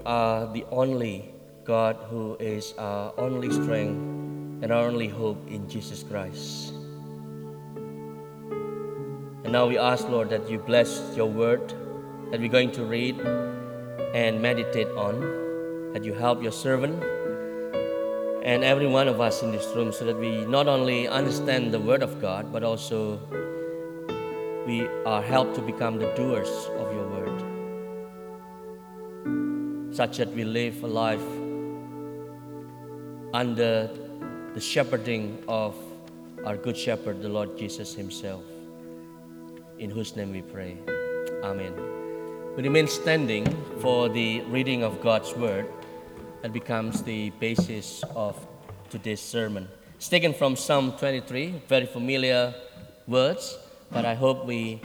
are the only God who is our only strength and our only hope in Jesus Christ. And now we ask, Lord, that you bless your word that we're going to read and meditate on, that you help your servant and every one of us in this room so that we not only understand the word of God, but also we are helped to become the doers of your word, such that we live a life under the shepherding of our good shepherd, the Lord Jesus himself, in whose name we pray. Amen. We remain standing for the reading of God's word that becomes the basis of today's sermon. It's taken from Psalm 23, very familiar words, but I hope we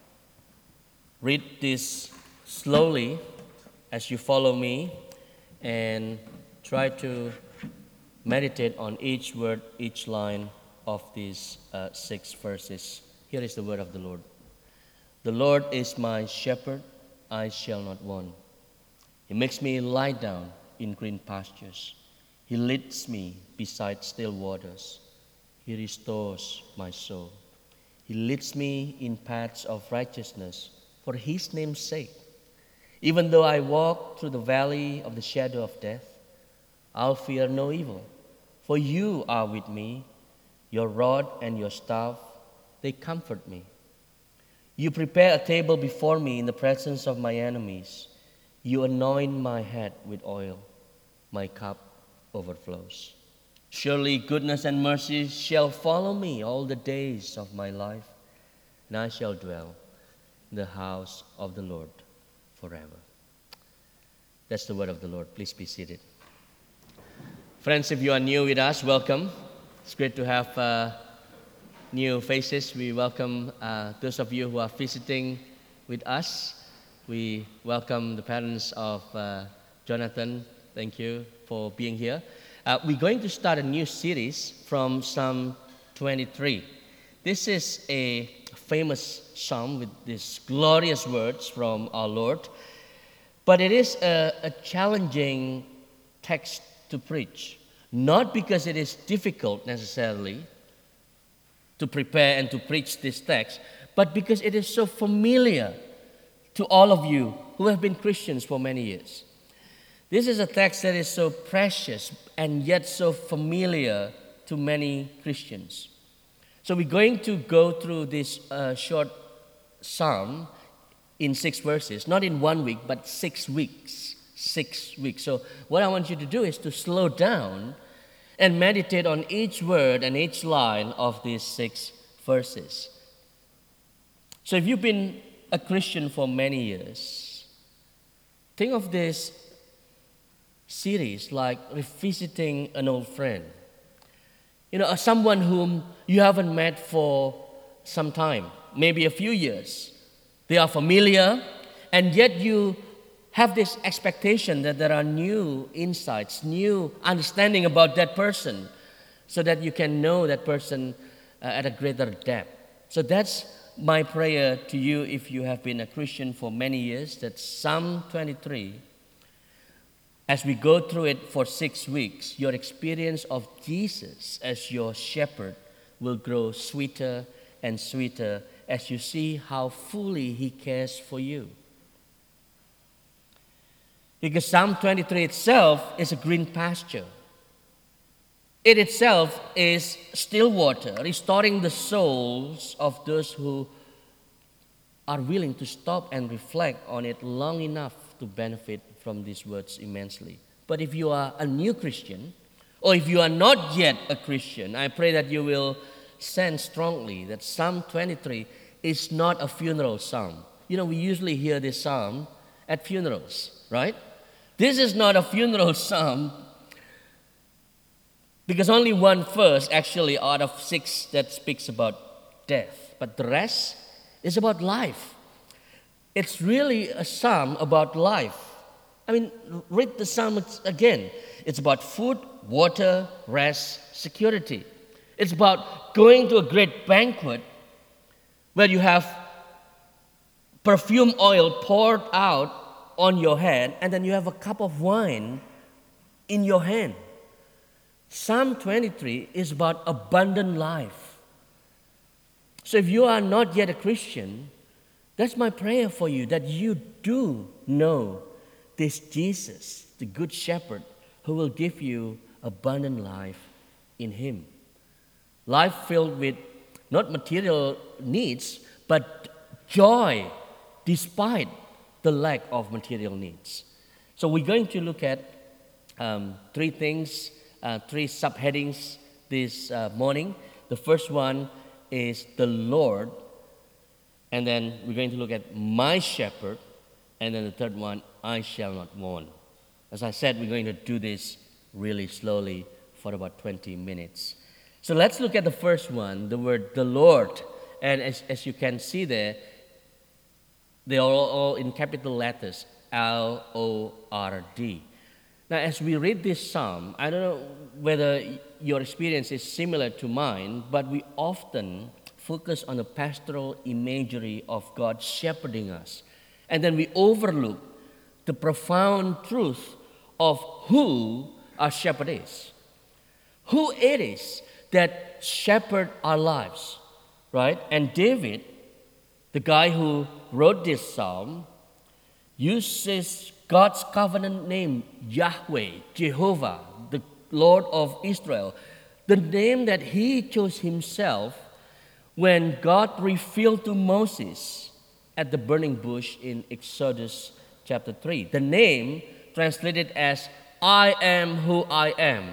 read this slowly as you follow me and try to meditate on each word, each line of these 6 verses. Here is the word of the Lord. The Lord is my shepherd, I shall not want. He makes me lie down in green pastures. He leads me beside still waters. He restores my soul. He leads me in paths of righteousness for his name's sake. Even though I walk through the valley of the shadow of death, I'll fear no evil, for you are with me. Your rod and your staff, they comfort me. You prepare a table before me in the presence of my enemies. You anoint my head with oil. My cup overflows. Surely goodness and mercy shall follow me all the days of my life, and I shall dwell in the house of the Lord forever. That's the word of the Lord. Please be seated. Friends, if you are new with us, welcome. It's great to have new faces. We welcome those of you who are visiting with us. We welcome the parents of Jonathan. Thank you for being here. We're going to start a new series from Psalm 23. This is a famous psalm with these glorious words from our Lord, but it is a challenging text to preach, not because it is difficult necessarily to prepare and to preach this text, but because it is so familiar to all of you who have been Christians for many years. This is a text that is so precious and yet so familiar to many Christians. So we're going to go through this short psalm in 6 verses, not in 1 week, but 6 weeks. 6 weeks. So what I want you to do is to slow down and meditate on each word and each line of these 6 verses. So if you've been a Christian for many years, think of this series like revisiting an old friend. You know, someone whom you haven't met for some time, maybe a few years. They are familiar, and yet you have this expectation that there are new insights, new understanding about that person, so that you can know that person at a greater depth. So that's my prayer to you if you have been a Christian for many years, that Psalm 23, as we go through it for 6 weeks, your experience of Jesus as your shepherd will grow sweeter and sweeter as you see how fully he cares for you. Because Psalm 23 itself is a green pasture. It itself is still water, restoring the souls of those who are willing to stop and reflect on it long enough to benefit from these words immensely. But if you are a new Christian, or if you are not yet a Christian, I pray that you will sense strongly that Psalm 23 is not a funeral psalm. You know, we usually hear this psalm at funerals, right? This is not a funeral psalm because only one verse actually out of 6 that speaks about death. But the rest is about life. It's really a psalm about life. I mean, read the psalm again. It's about food, water, rest, security. It's about going to a great banquet where you have perfume oil poured out on your hand, and then you have a cup of wine in your hand. Psalm 23 is about abundant life. So if you are not yet a Christian, that's my prayer for you, that you do know this Jesus, the Good Shepherd, who will give you abundant life in Him. Life filled with not material needs, but joy despite the lack of material needs. So we're going to look at three things, three subheadings this morning. The first one is the Lord, and then we're going to look at my shepherd, and then the third one, I shall not want. As I said, we're going to do this really slowly for about 20 minutes. So let's look at the first one, the word the Lord. And as you can see there, they are all in capital letters, L-O-R-D. Now, as we read this psalm, I don't know whether your experience is similar to mine, but we often focus on the pastoral imagery of God shepherding us. And then we overlook the profound truth of who our shepherd is. Who it is that shepherd our lives, right? And David, the guy who wrote this psalm, uses God's covenant name, Yahweh, Jehovah, the Lord of Israel, the name that he chose himself when God revealed to Moses at the burning bush in Exodus chapter 3. The name translated as I am who I am.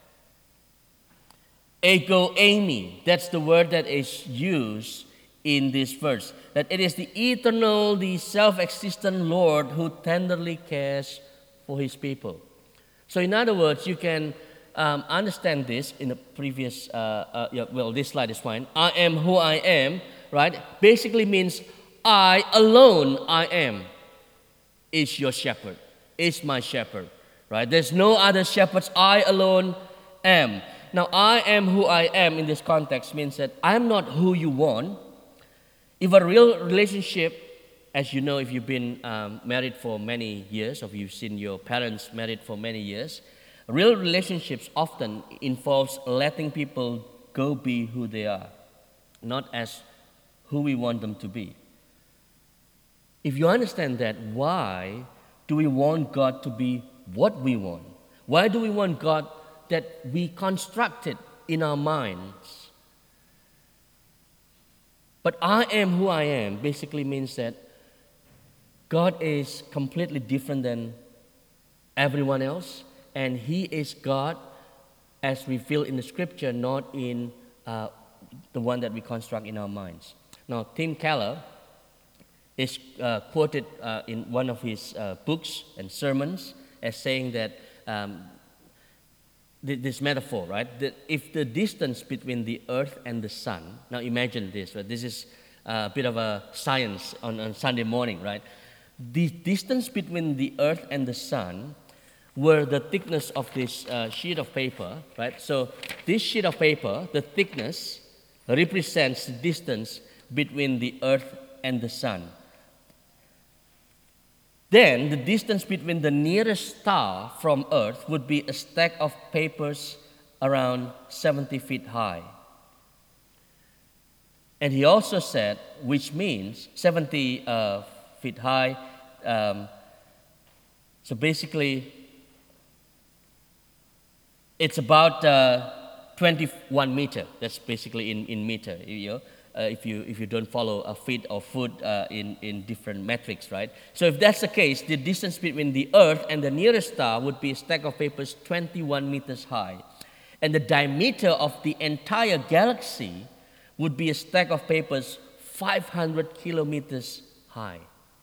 Ego eimi, that's the word that is used in this verse. That it is the eternal, the self-existent Lord who tenderly cares for His people. So in other words, you can understand this in the previous, this slide is fine. I am who I am, right? Basically means I alone I am is your shepherd, is my shepherd, right? There's no other shepherds, I alone am. Now, I am who I am in this context means that I'm not who you want. If a real relationship, as you know, if you've been married for many years, or if you've seen your parents married for many years, real relationships often involves letting people go be who they are, not as who we want them to be. If you understand that, why do we want God to be what we want? Why do we want God that we constructed in our minds? But I am who I am basically means that God is completely different than everyone else, and He is God as we feel in the Scripture, not in the one that we construct in our minds. Now, Tim Keller is quoted in one of his books and sermons as saying that this metaphor, right? That if the distance between the earth and the sun, now imagine this, right? This is a bit of a science on Sunday morning, right? The distance between the earth and the sun were the thickness of this sheet of paper, right? So this sheet of paper, the thickness represents the distance between the earth and the sun. Then the distance between the nearest star from Earth would be a stack of papers around 70 feet high. And he also said, which means 70 feet high. So basically, it's about 21 meter. That's basically in meter. If you don't follow a feet or foot in different metrics, right? So if that's the case, the distance between the Earth and the nearest star would be a stack of papers 21 meters high. And the diameter of the entire galaxy would be a stack of papers 500 kilometers high.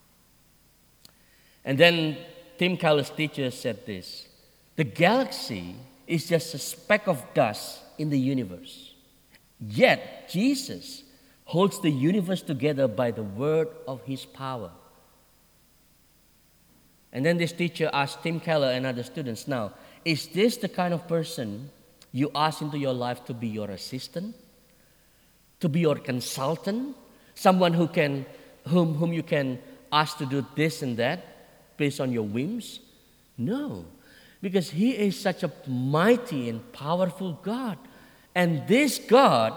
And then Tim Keller's teacher said this: the galaxy is just a speck of dust in the universe. Yet Jesus holds the universe together by the word of His power. And then this teacher asked Tim Keller and other students, now, is this the kind of person you ask into your life to be your assistant? To be your consultant? Someone whom you can ask to do this and that? based on your whims? No, because He is such a mighty and powerful God. And this God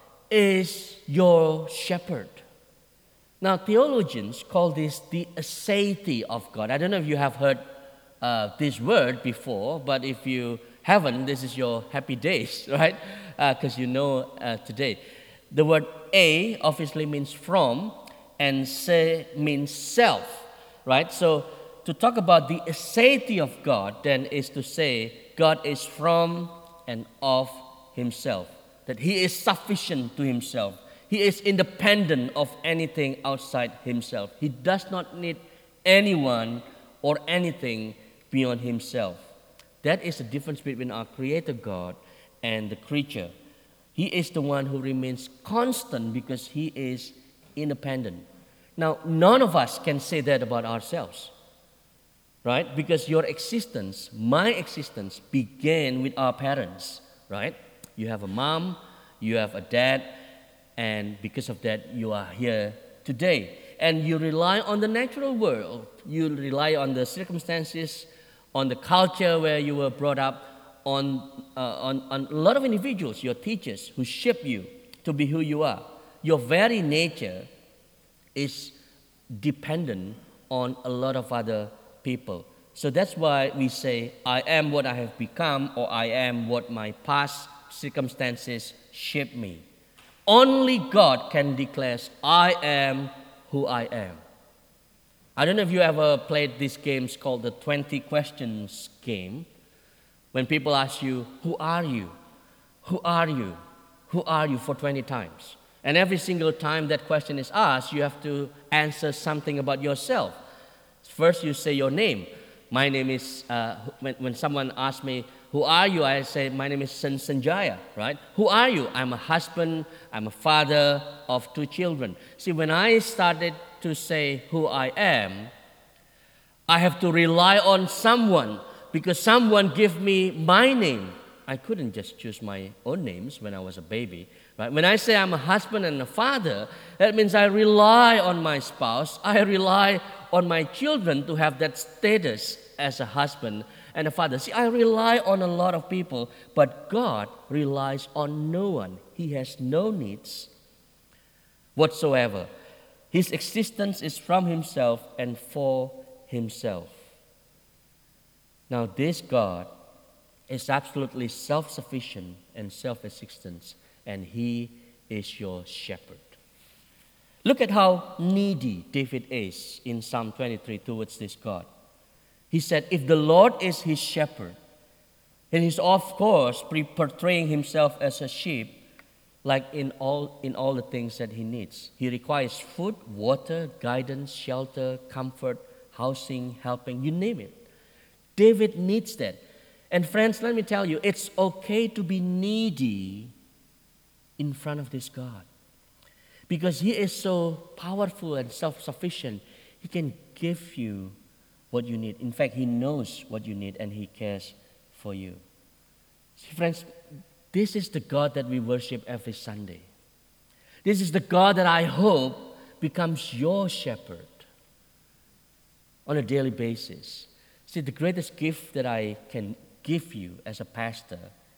is your shepherd. Now, theologians call this the aseity of God. I don't know if you have heard this word before, but if you haven't, this is your happy days, right? Because you know today. The word a obviously means from, and se means self, right? So to talk about the aseity of God then is to say God is from and of Himself, that He is sufficient to Himself. He is independent of anything outside Himself. He does not need anyone or anything beyond Himself. That is the difference between our Creator God and the creature. He is the one who remains constant because He is independent. Now, none of us can say that about ourselves, right? Because your existence, my existence, began with our parents, right? You have a mom, you have a dad, and because of that, you are here today. And you rely on the natural world. You rely on the circumstances, on the culture where you were brought up, on a lot of individuals, your teachers, who shape you to be who you are. Your very nature is dependent on a lot of other people. So that's why we say, I am what I have become, or I am what my past circumstances shape me. Only God can declare, I am who I am. I don't know if you ever played these games called the 20 questions game. When people ask you, who are you? Who are you? Who are you for 20 times? And every single time that question is asked, you have to answer something about yourself. First, you say your name. My name is, when someone asks me, who are you? I say, my name is Sanjaya, right? Who are you? I'm a husband, I'm a father of 2 children. See, when I started to say who I am, I have to rely on someone because someone gave me my name. I couldn't just choose my own names when I was a baby, right? When I say I'm a husband and a father, that means I rely on my spouse. I rely on my children to have that status as a husband and a father. See, I rely on a lot of people, but God relies on no one. He has no needs whatsoever. His existence is from Himself and for Himself. Now, this God is absolutely self-sufficient and self-existent, and He is your shepherd. Look at how needy David is in Psalm 23 towards this God. He said, if the Lord is his shepherd, and he's of course portraying himself as a sheep, like in all the things that he needs. He requires food, water, guidance, shelter, comfort, housing, helping, you name it. David needs that. And friends, let me tell you, it's okay to be needy in front of this God. Because He is so powerful and self-sufficient, He can give you what you need. In fact, He knows what you need and He cares for you. See, friends, this is the God that we worship every Sunday. This is the God that I hope becomes your shepherd on a daily basis. See, the greatest gift that I can give you as a pastor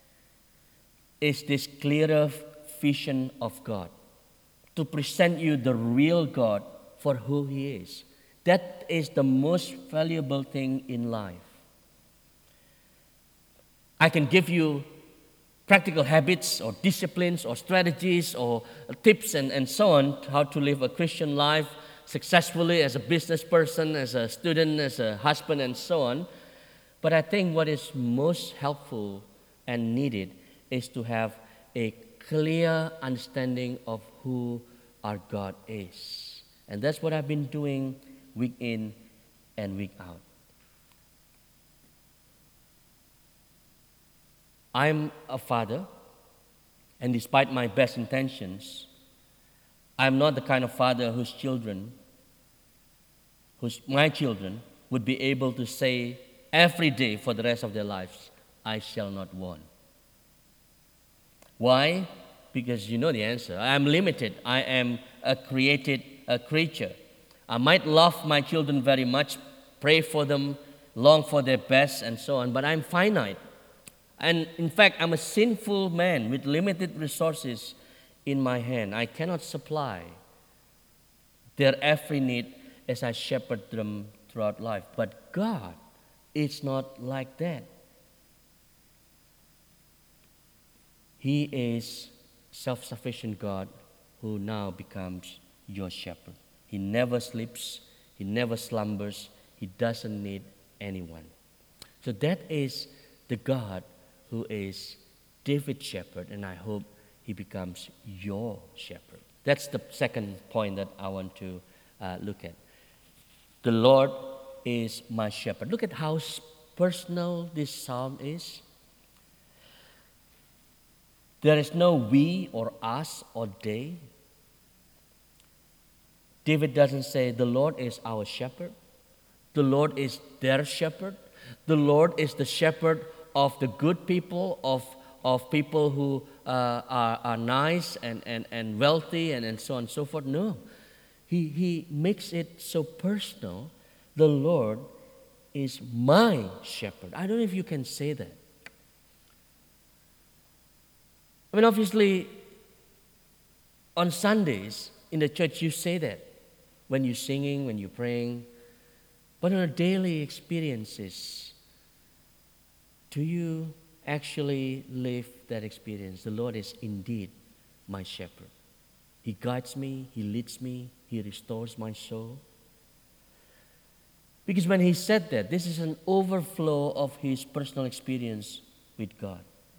is this clearer vision of God, to present you the real God for who He is. That is the most valuable thing in life. I can give you practical habits or disciplines or strategies or tips and so on, how to live a Christian life successfully as a business person, as a student, as a husband, and so on. But I think what is most helpful and needed is to have a clear understanding of who our God is. And that's what I've been doing week in and week out. I'm a father, and despite my best intentions, I'm not the kind of father my children would be able to say every day for the rest of their lives, I shall not want. Why? Because you know the answer. I am limited. I am a created creature. I might love my children very much, pray for them, long for their best, and so on. But I'm finite. And in fact, I'm a sinful man with limited resources in my hand. I cannot supply their every need as I shepherd them throughout life. But God is not like that. He is self-sufficient God who now becomes your shepherd. He never sleeps. He never slumbers. He doesn't need anyone. So that is the God who is David's shepherd, and I hope he becomes your shepherd. That's the second point that I want to look at. The Lord is my shepherd. Look at how personal this psalm is. There is no we or us or they. David doesn't say the Lord is our shepherd. The Lord is their shepherd. The Lord is the shepherd of the good people, of people who are nice and wealthy and so on and so forth. No. He makes it so personal. The Lord is my shepherd. I don't know if you can say that. I mean, obviously, on Sundays in the church, you say that when you're singing, when you're praying. But on a daily experiences, do you actually live that experience? The Lord is indeed my shepherd. He guides me, He leads me, He restores my soul. Because when He said that, this is an overflow of His personal experience with God.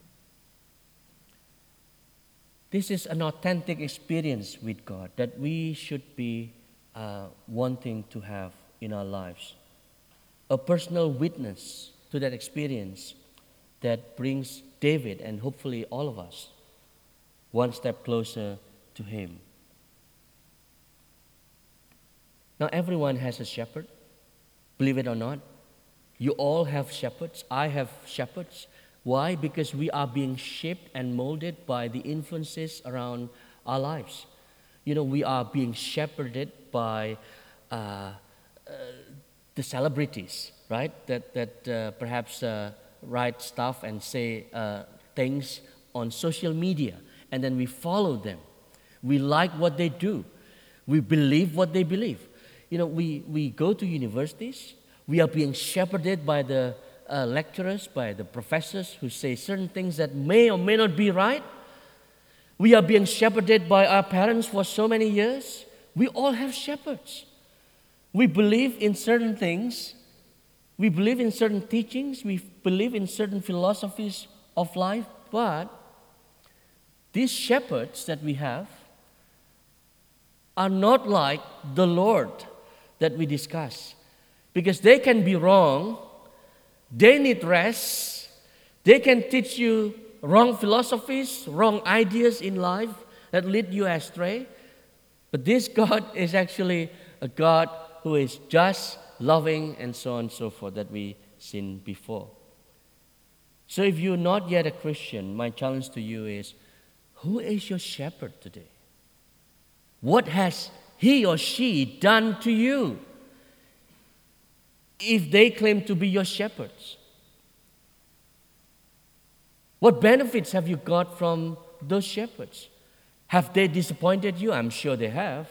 This is an authentic experience with God that we should be wanting to have in our lives. A personal witness to that experience that brings David and hopefully all of us one step closer to Him. Now, everyone has a shepherd, believe it or not. You all have shepherds. I have shepherds. Why? Because we are being shaped and molded by the influences around our lives. You know, we are being shepherded by the celebrities, right? That perhaps write stuff and say things on social media, and then we follow them. We like what they do. We believe what they believe. You know, we go to universities. We are being shepherded by the lecturers, by the professors who say certain things that may or may not be right. We are being shepherded by our parents for so many years. We all have shepherds. We believe in certain things. We believe in certain teachings. We believe in certain philosophies of life. But these shepherds that we have are not like the Lord that we discuss. Because they can be wrong. They need rest. They can teach you wrong philosophies, wrong ideas in life that lead you astray. But this God is actually a God who is just, loving, and so on and so forth that we seen before. So if you're not yet a Christian, my challenge to you is, who is your shepherd today? What has he or she done to you? If they claim to be your shepherds, what benefits have you got from those shepherds? Have they disappointed you? I'm sure they have.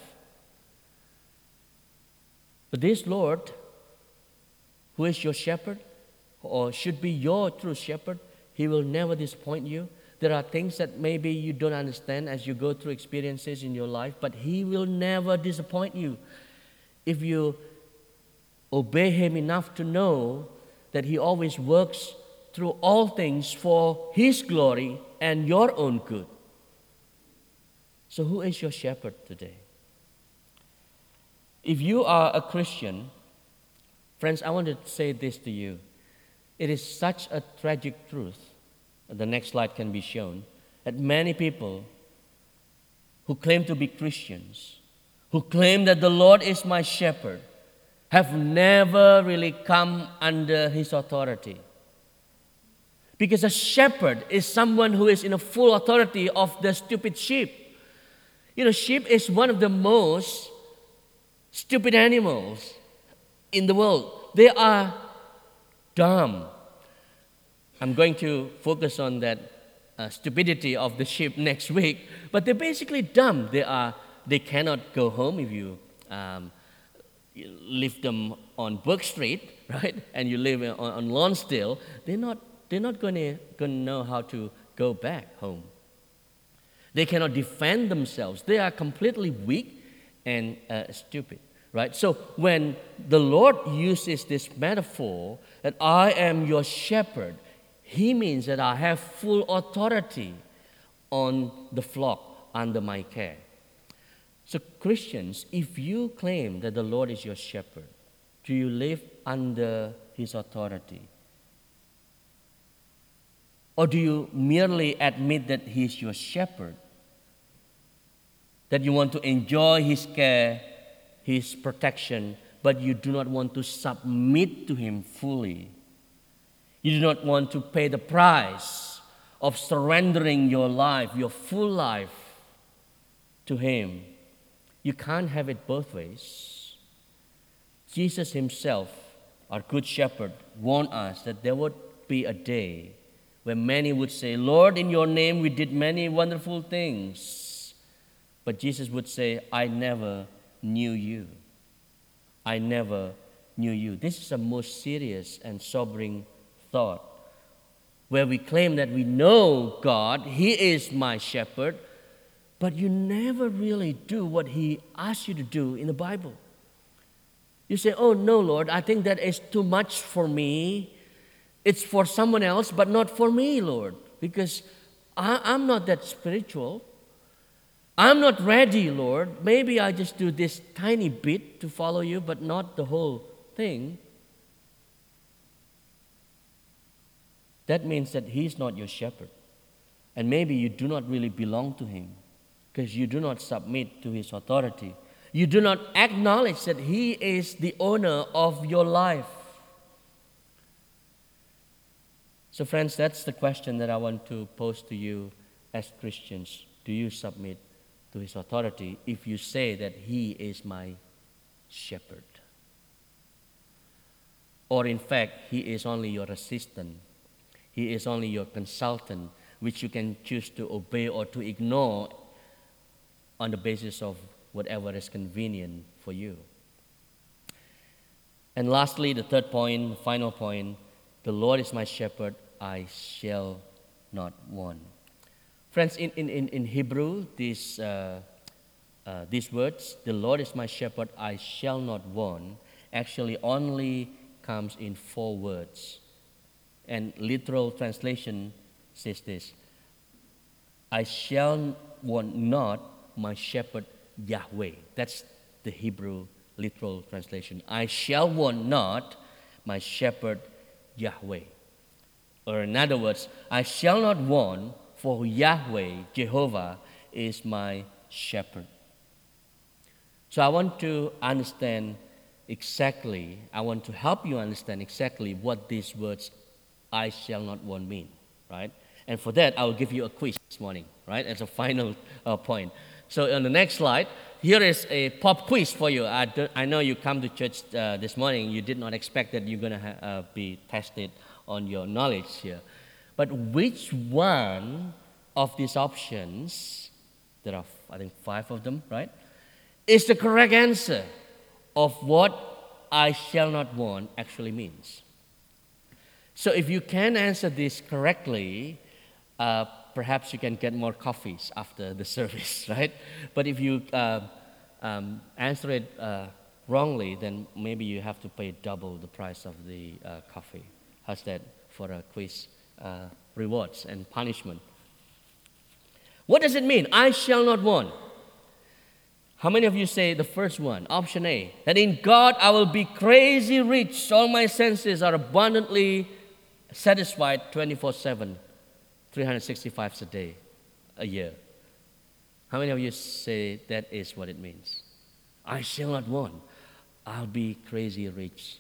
But this Lord, who is your shepherd, or should be your true shepherd, He will never disappoint you. There are things that maybe you don't understand as you go through experiences in your life, but He will never disappoint you if you obey Him enough to know that He always works through all things for His glory and your own good. So who is your shepherd today? If you are a Christian, friends, I want to say this to you. It is such a tragic truth, the next slide can be shown, that many people who claim to be Christians, who claim that the Lord is my shepherd, have never really come under His authority. Because a shepherd is someone who is in a full authority of the stupid sheep. You know, sheep is one of the most stupid animals in the world. they are dumb. I'm going to focus on that stupidity of the sheep next week, but they're basically dumb. They cannot go home if you leave them on Brook Street, right? And you live on Lonsdale. They're not going to know how to go back home. They cannot defend themselves. They are completely weak and stupid, right? So when the Lord uses this metaphor that I am your shepherd, He means that I have full authority on the flock under my care. So Christians, if you claim that the Lord is your shepherd, do you live under His authority? Or do you merely admit that He is your shepherd, that you want to enjoy His care, His protection, but you do not want to submit to Him fully? You do not want to pay the price of surrendering your life, your full life, to Him. You can't have it both ways. Jesus Himself, our Good Shepherd, warned us that there would be a day where many would say, Lord, in your name we did many wonderful things. But Jesus would say, I never knew you. I never knew you. This is a most serious and sobering thought, where we claim that we know God, He is my shepherd, but you never really do what He asks you to do in the Bible. You say, oh no, Lord, I think that is too much for me. It's for someone else, but not for me, Lord, because I'm not that spiritual. I'm not ready, Lord. Maybe I just do this tiny bit to follow you, but not the whole thing. That means that He's not your shepherd. And maybe you do not really belong to Him because you do not submit to His authority. You do not acknowledge that He is the owner of your life. So friends, that's the question that I want to pose to you as Christians. Do you submit to His authority if you say that He is my shepherd? Or in fact, He is only your assistant. He is only your consultant, which you can choose to obey or to ignore on the basis of whatever is convenient for you. And lastly, the third point, the final point, the Lord is my shepherd, I shall not want. Friends, in Hebrew, these words, the Lord is my shepherd, I shall not want, actually only comes in 4 words. And literal translation says this: I shall want not my shepherd Yahweh. That's the Hebrew literal translation. I shall want not my shepherd Yahweh. Or in other words, I shall not want, for Yahweh, Jehovah, is my shepherd. So I want to help you understand exactly what these words I shall not want mean, right? And for that, I will give you a quiz this morning, right? As a final point. So on the next slide, here is a pop quiz for you. I know you come to church this morning. You did not expect that you're going to be tested on your knowledge here. But which one of these options, there are, I think, 5 of them, right, is the correct answer of what I shall not want actually means? So if you can answer this correctly, perhaps you can get more coffees after the service, right? But if you answer it wrongly, then maybe you have to pay double the price of the coffee. How's that for a quiz rewards and punishment? What does it mean? I shall not want. How many of you say the first one, option A, that in God I will be crazy rich, all my senses are abundantly satisfied 24/7, 365 a day, a year? How many of you say that is what it means? I shall not want. I'll be crazy rich.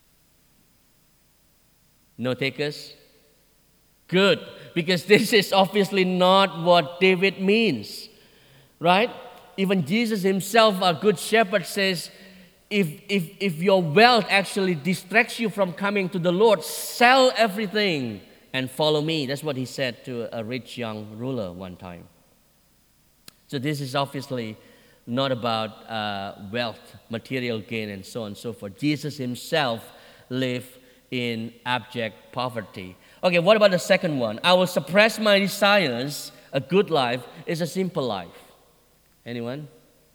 No takers? Good, because this is obviously not what David means, right? Even Jesus himself, our good shepherd, says, if your wealth actually distracts you from coming to the Lord, sell everything and follow me. That's what he said to a rich young ruler one time. So this is obviously not about wealth, material gain, and so on and so forth. Jesus himself lived in abject poverty. Okay, what about the second one? I will suppress my desires. A good life is a simple life. Anyone?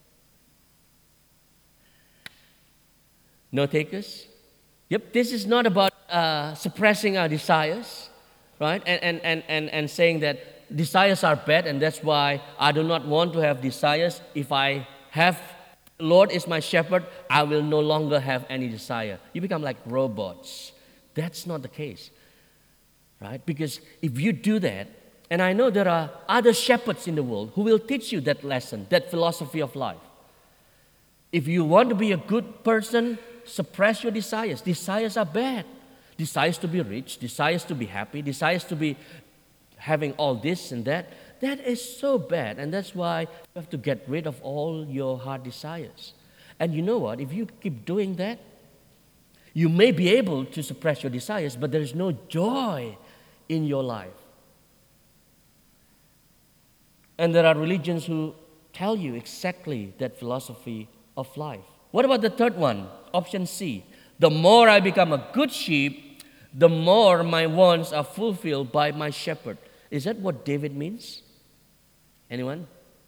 No takers? Yep, this is not about suppressing our desires, right? And saying that desires are bad and that's why I do not want to have desires. If I have, Lord is my shepherd, I will no longer have any desire. You become like robots. That's not the case, right? Because if you do that, and I know there are other shepherds in the world who will teach you that lesson, that philosophy of life. If you want to be a good person, suppress your desires. Desires are bad. Desires to be rich, desires to be happy, desires to be having all this and that. That is so bad. And that's why you have to get rid of all your heart desires. And you know what? If you keep doing that, you may be able to suppress your desires, but there is no joy in your life. And there are religions who tell you exactly that philosophy of life. What about the third one? Option C. The more I become a good sheep, the more my wants are fulfilled by my shepherd. Is that what David means? Anyone?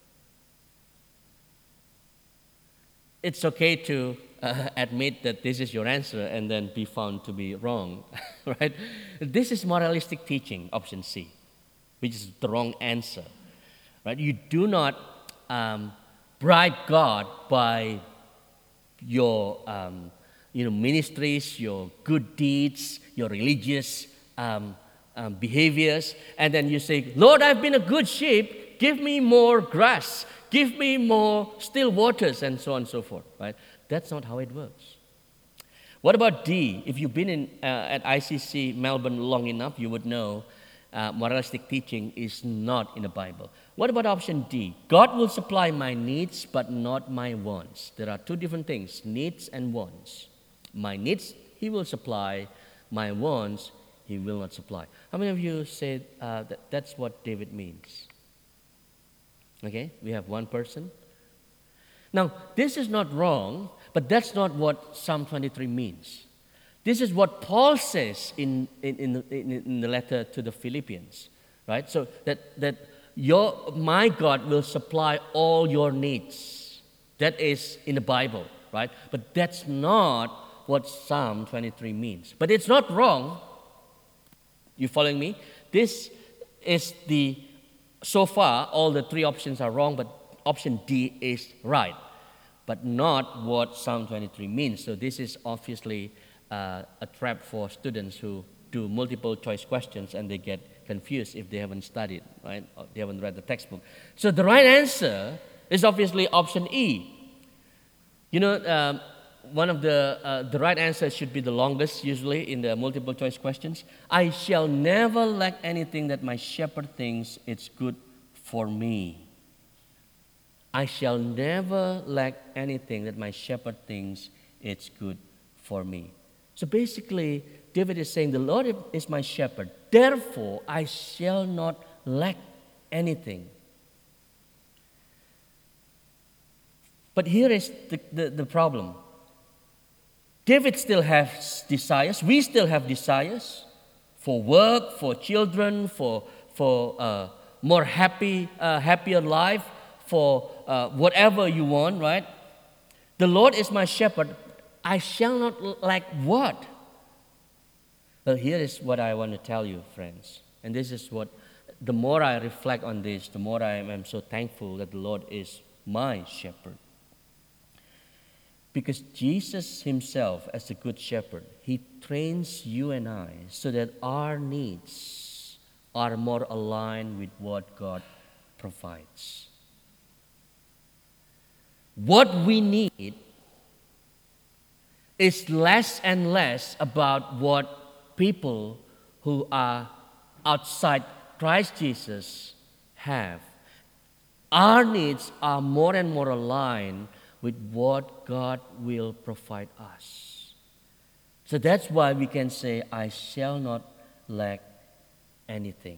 It's okay to admit that this is your answer and then be found to be wrong, right? This is moralistic teaching, option C, which is the wrong answer, right? You do not bribe God by your ministries, your good deeds, your religious behaviors, and then you say, Lord, I've been a good sheep, give me more grass, give me more still waters, and so on and so forth, right? That's not how it works. What about D? If you've been at ICC Melbourne long enough, you would know moralistic teaching is not in the Bible. What about option D? God will supply my needs, but not my wants. There are two different things, needs and wants. My needs, He will supply. My wants, He will not supply. How many of you said that's what David means? Okay, we have one person. Now, this is not wrong, but that's not what Psalm 23 means. This is what Paul says in the letter to the Philippians, right? So that my God will supply all your needs. That is in the Bible, right? But that's not what Psalm 23 means. But it's not wrong. You following me? This is so far, all the three options are wrong, but option D is right, but not what Psalm 23 means. So this is obviously a trap for students who do multiple choice questions and they get confused if they haven't studied, right? Or they haven't read the textbook. So the right answer is obviously option E. You know, one of the right answers should be the longest usually in the multiple choice questions. I shall never lack anything that my shepherd thinks it's good for me. I shall never lack anything that my shepherd thinks it's good for me. So basically, David is saying, the Lord is my shepherd, therefore I shall not lack anything. But here is the problem. David still has desires. We still have desires for work, for children, for more happier life, for whatever you want, right? The Lord is my shepherd. I shall not lack what? Well, here is what I want to tell you, friends. And this is what, the more I reflect on this, the more I am so thankful that the Lord is my shepherd. Because Jesus himself, as the good shepherd, he trains you and I so that our needs are more aligned with what God provides. What we need is less and less about what people who are outside Christ Jesus have. Our needs are more and more aligned with what God will provide us. So that's why we can say, I shall not lack anything.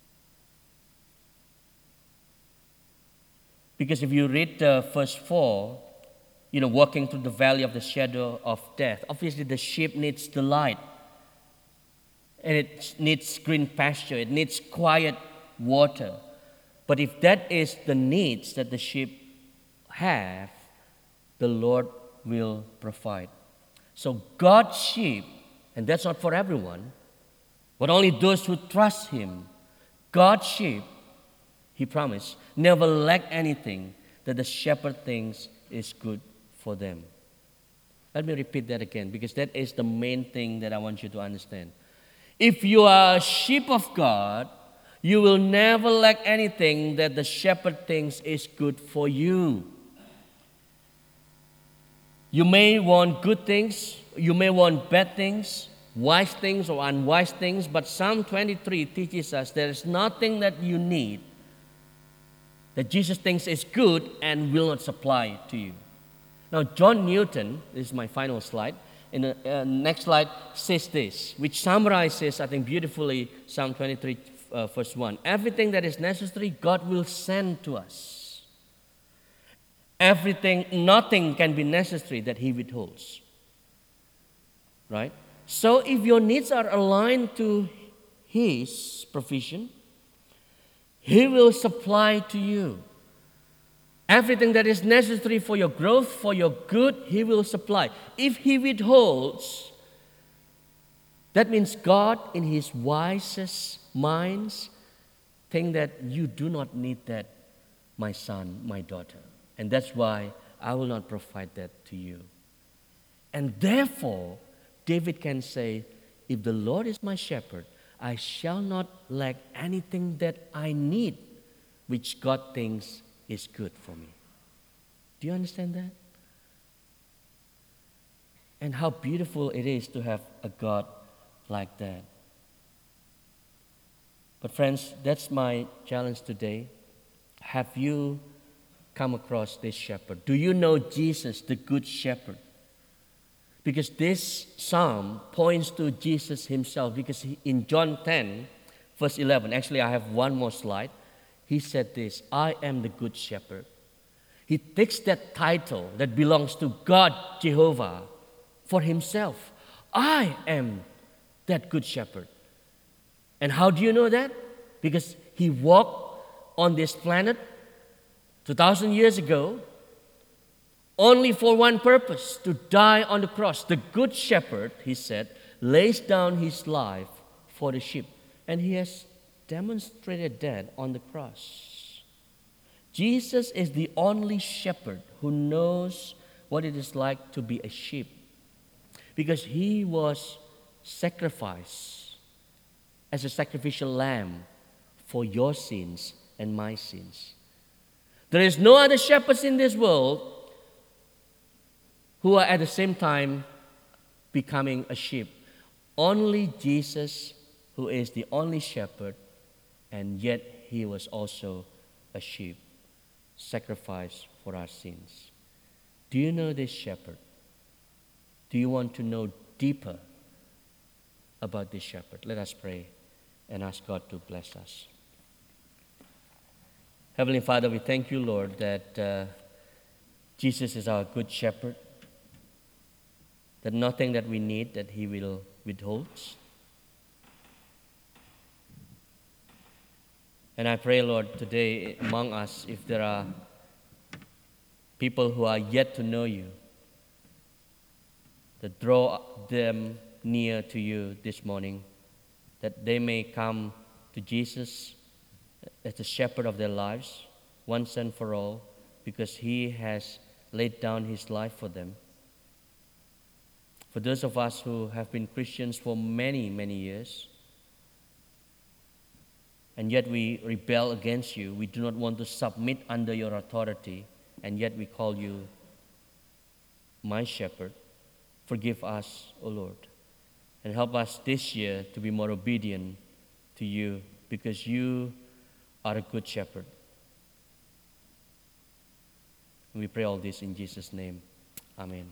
Because if you read verse 4, walking through the valley of the shadow of death, obviously the sheep needs the light. And it needs green pasture. It needs quiet water. But if that is the needs that the sheep have, the Lord will provide. So God's sheep, and that's not for everyone, but only those who trust Him, God's sheep, He promised, never lack anything that the shepherd thinks is good for them. Let me repeat that again, because that is the main thing that I want you to understand. If you are a sheep of God, you will never lack anything that the shepherd thinks is good for you. You may want good things, you may want bad things, wise things or unwise things, but Psalm 23 teaches us there is nothing that you need that Jesus thinks is good and will not supply to you. Now, John Newton, this is my final slide, in the next slide says this, which summarizes, I think, beautifully Psalm 23, verse 1. Everything that is necessary, God will send to us. Nothing can be necessary that He withholds. Right? So if your needs are aligned to His provision, He will supply to you. Everything that is necessary for your growth, for your good, He will supply. If He withholds, that means God, in His wisest minds, think that you do not need that, my son, my daughter. And that's why I will not provide that to you. And therefore, David can say, if the Lord is my shepherd, I shall not lack anything that I need, which God thinks is good for me. Do you understand that? And how beautiful it is to have a God like that. But friends, that's my challenge today. Have you come across this shepherd? Do you know Jesus, the good shepherd? Because this psalm points to Jesus Himself. Because in John 10, verse 11, actually I have one more slide. He said this, I am the good shepherd. He takes that title that belongs to God, Jehovah, for Himself. I am that good shepherd. And how do you know that? Because He walked on this planet 2,000 years ago only for one purpose, to die on the cross. The good shepherd, He said, lays down His life for the sheep. And He has demonstrated that on the cross. Jesus is the only shepherd who knows what it is like to be a sheep, because He was sacrificed as a sacrificial lamb for your sins and my sins. There is no other shepherds in this world who are at the same time becoming a sheep. Only Jesus, who is the only shepherd, and yet He was also a sheep, sacrificed for our sins. Do you know this shepherd? Do you want to know deeper about this shepherd? Let us pray and ask God to bless us. Heavenly Father, we thank You, Lord, that Jesus is our good shepherd, that nothing that we need that He will withhold. And I pray, Lord, today among us, if there are people who are yet to know You, that draw them near to You this morning, that they may come to Jesus as the shepherd of their lives, once and for all, because He has laid down His life for them. For those of us who have been Christians for many, many years, and yet we rebel against You, we do not want to submit under Your authority, and yet we call You my shepherd. Forgive us, O Lord, and help us this year to be more obedient to You, because You are a good shepherd. We pray all this in Jesus' name. Amen.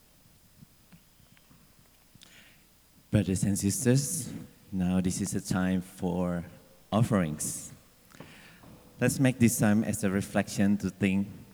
Brothers and sisters, now this is the time for offerings. Let's make this time as a reflection to think